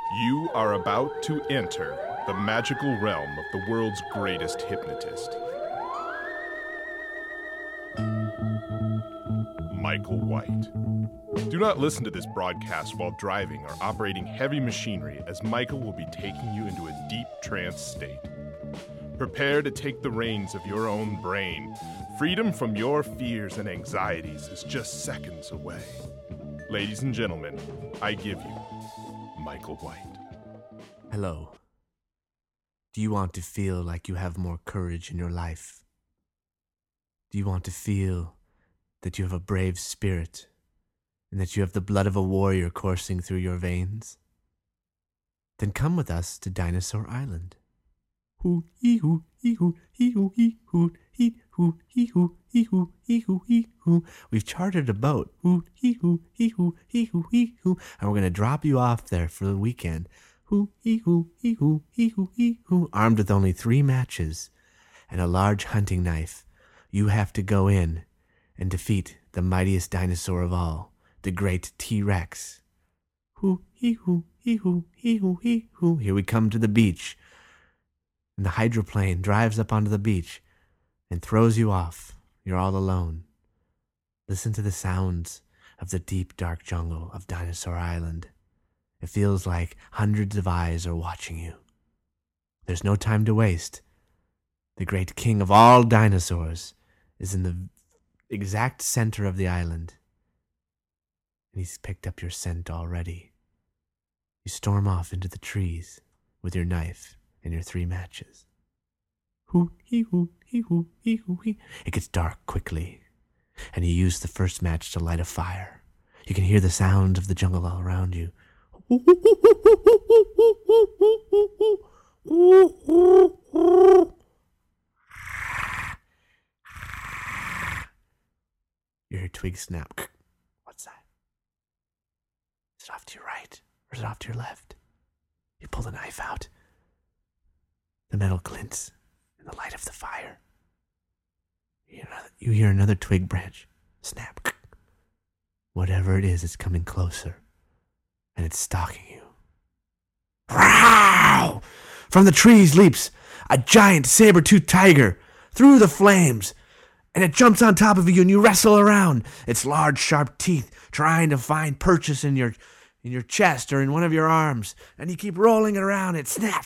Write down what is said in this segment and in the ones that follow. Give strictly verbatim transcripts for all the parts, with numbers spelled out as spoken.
You are about to enter the magical realm of the world's greatest hypnotist, Michael White. Do not listen to this broadcast while driving or operating heavy machinery, as Michael will be taking you into a deep trance state. Prepare to take the reins of your own brain. Freedom from your fears and anxieties is just seconds away. Ladies and gentlemen, I give you Michael White. Hello. Do you want to feel like you have more courage in your life? Do you want to feel that you have a brave spirit and that you have the blood of a warrior coursing through your veins? Then come with us to Dinosaur Island. Hoo hee hoo hee hoo hee hoo hee hoo hee hoo hee hoo hee hoo hee hoo hee hoo. We've chartered a boat. Hoo hee hoo hee hoo hee hoo hee hoo, and we're gonna drop you off there for the weekend. Hoo hee hoo hee hoo hee hoo hee hoo. Armed with only three matches and a large hunting knife, you have to go in and defeat the mightiest dinosaur of all, the great T-Rex. Hoo hee hoo hee hoo hee hoo hee hoo. Here we come to the beach. And the hydroplane drives up onto the beach and throws you off. You're all alone. Listen to the sounds of the deep, dark jungle of Dinosaur Island. It feels like hundreds of eyes are watching you. There's no time to waste. The great king of all dinosaurs is in the exact center of the island. And he's picked up your scent already. You storm off into the trees with your knife and your three matches. Hoo hee hoo hee hoo hee hoo hee. It gets dark quickly, and you use the first match to light a fire. You can hear the sound of the jungle all around you. You hear a twig snap. What's that? Is it off to your right, or is it off to your left? You pull the knife out. The metal glints in the light of the fire. You hear another, you hear another twig branch snap. Whatever it is, it's coming closer, and it's stalking you. Row! From the trees leaps a giant saber-toothed tiger through the flames, and it jumps on top of you, and you wrestle around. Its large, sharp teeth trying to find purchase in your in your chest or in one of your arms, and you keep rolling it around. It snaps.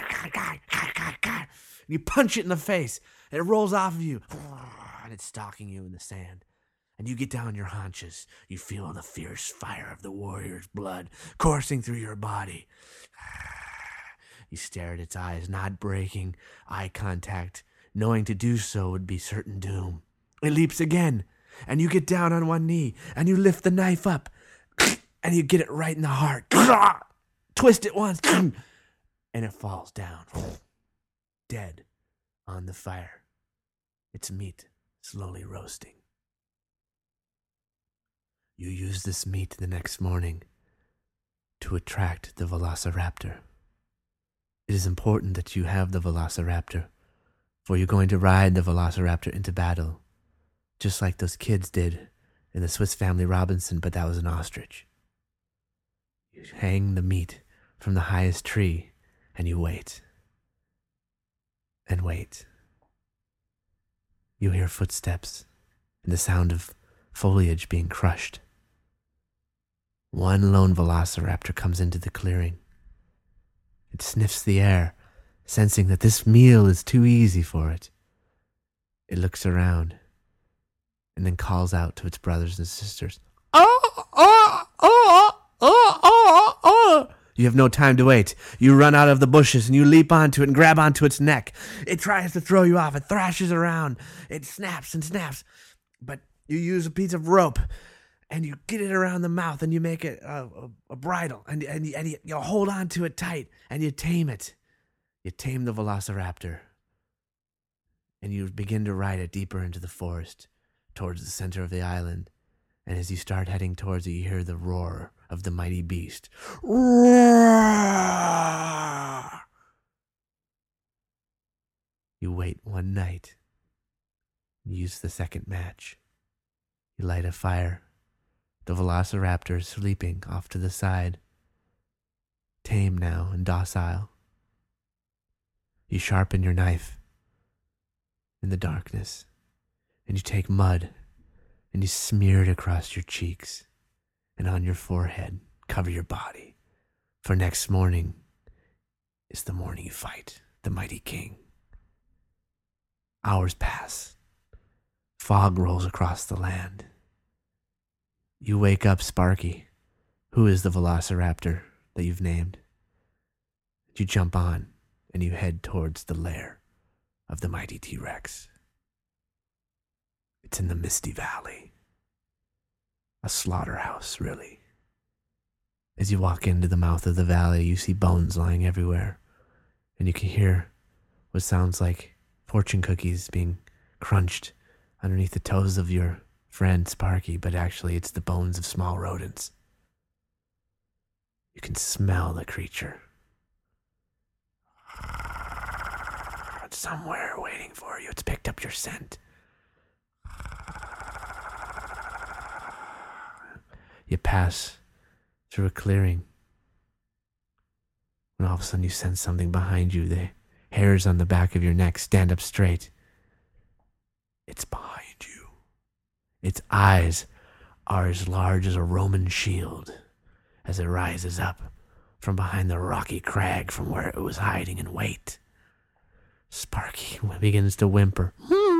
You punch it in the face, and it rolls off of you, and it's stalking you in the sand. And you get down on your haunches. You feel the fierce fire of the warrior's blood coursing through your body. You stare at its eyes, not breaking eye contact, knowing to do so would be certain doom. It leaps again, and you get down on one knee, and you lift the knife up, and you get it right in the heart. Twist it once, and it falls down. Dead on the fire. Its meat slowly roasting. You use this meat the next morning to attract the Velociraptor. It is important that you have the Velociraptor, for you're going to ride the Velociraptor into battle, just like those kids did in the Swiss Family Robinson, but that was an ostrich. You hang the meat from the highest tree, and you wait. And wait. You hear footsteps and the sound of foliage being crushed. One lone Velociraptor comes into the clearing. It sniffs the air, sensing that this meal is too easy for it. It looks around and then calls out to its brothers and sisters. Oh, oh, oh, oh, oh, oh. You have no time to wait. You run out of the bushes and you leap onto it and grab onto its neck. It tries to throw you off. It thrashes around. It snaps and snaps. But you use a piece of rope and you get it around the mouth and you make it a, a, a bridle. And, and, you, and you, you hold on to it tight and you tame it. You tame the Velociraptor. And you begin to ride it deeper into the forest towards the center of the island. And as you start heading towards it, you hear the roar of the mighty beast. Roar! You wait one night. You use the second match. You light a fire. The Velociraptor is sleeping off to the side. tame now and docile. You sharpen your knife in the darkness, and you take mud and you smear it across your cheeks and on your forehead, cover your body. For next morning is the morning you fight the mighty king. Hours pass. Fog rolls across the land. You wake up Sparky, who is the velociraptor that you've named. You jump on and you head towards the lair of the mighty T-Rex. It's in the Misty Valley. A slaughterhouse, really. As you walk into the mouth of the valley, you see bones lying everywhere, and you can hear what sounds like fortune cookies being crunched underneath the toes of your friend Sparky, but actually it's the bones of small rodents. You can smell the creature. It's somewhere waiting for you. It's picked up your scent. You pass through a clearing, and all of a sudden you sense something behind you. The hairs on the back of your neck stand up straight. It's behind you. Its eyes are as large as a Roman shield as it rises up from behind the rocky crag from where it was hiding in wait. Sparky begins to whimper.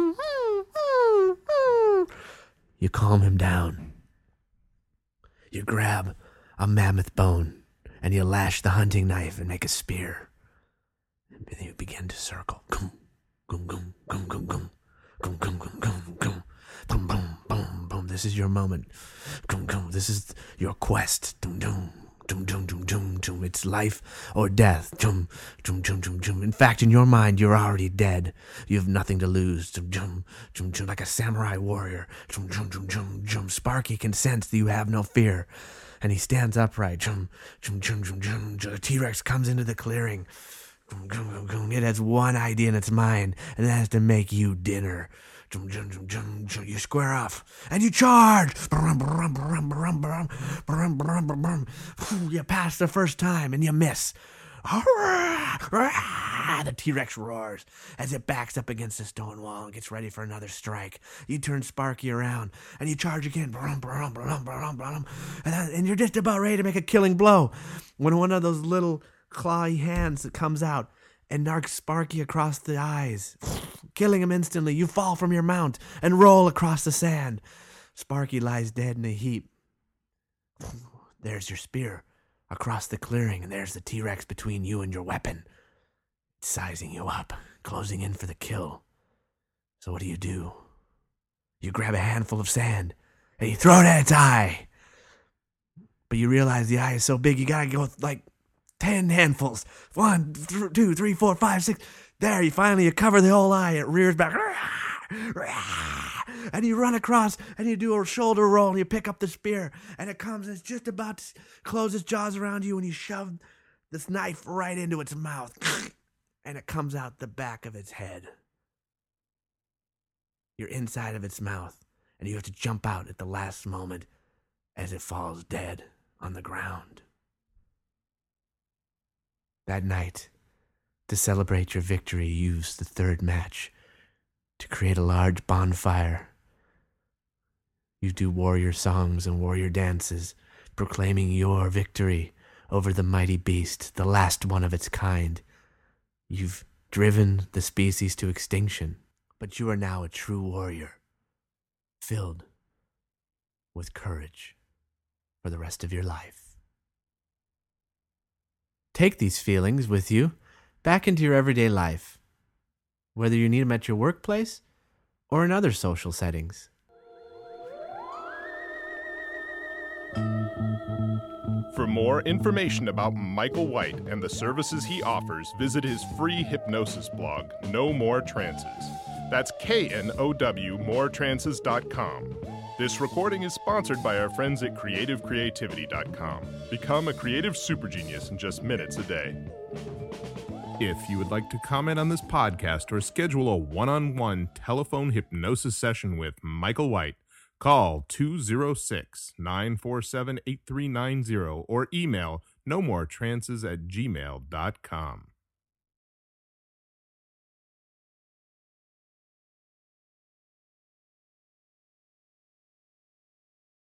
You calm him down. You grab a mammoth bone and you lash the hunting knife and make a spear. And then you begin to circle. Gum, gum, gum, gum, gum, gum. Gum, gum, gum, gum, gum. Boom, boom, boom, boom. This is your moment. Gum, gum. This is your quest. Dum, dum, dum, dum, dum, dum, dum. It's life or death. Dum, dum, dum, dum, dum. In fact, in your mind, you're already dead. You have nothing to lose. Dum, dum, dum, dum. Like a samurai warrior. Dum, dum, dum, dum, dum. Sparky can sense that you have no fear, and he stands upright. Dum, dum, dum, dum, dum. The T-Rex comes into the clearing. It has one idea in its mind, and that is to make you dinner. You square off, and you charge. You pass the first time, and you miss. The T-Rex roars as it backs up against the stone wall and gets ready for another strike. You turn Sparky around, and you charge again. And you're just about ready to make a killing blow when one of those little clawy hands that comes out and narks Sparky across the eyes, killing him instantly. You fall from your mount and roll across the sand. Sparky lies dead in a heap. There's your spear across the clearing, and there's the T-Rex between you and your weapon. It's sizing you up, closing in for the kill. So what do you do? You grab a handful of sand, and you throw it at its eye. But you realize the eye is so big, you gotta go with, like, ten handfuls. One, th- two, three, four, five, six. There, you finally you cover the whole eye. It rears back. And you run across and you do a shoulder roll and you pick up the spear. And it comes and it's just about to close its jaws around you and you shove this knife right into its mouth. And it comes out the back of its head. You're inside of its mouth and you have to jump out at the last moment as it falls dead on the ground. That night, to celebrate your victory, you use the third match to create a large bonfire. You do warrior songs and warrior dances, proclaiming your victory over the mighty beast, the last one of its kind. You've driven the species to extinction, but you are now a true warrior, filled with courage for the rest of your life. Take these feelings with you back into your everyday life, whether you need them at your workplace or in other social settings. For more information about Michael White and the services he offers, visit his free hypnosis blog, No More Trances. That's K N O W more trances dot com. This recording is sponsored by our friends at creative creativity dot com. Become a creative super genius in just minutes a day. If you would like to comment on this podcast or schedule a one-on-one telephone hypnosis session with Michael White, call two oh six, nine four seven, eight three nine zero or email no more trances at gmail dot com.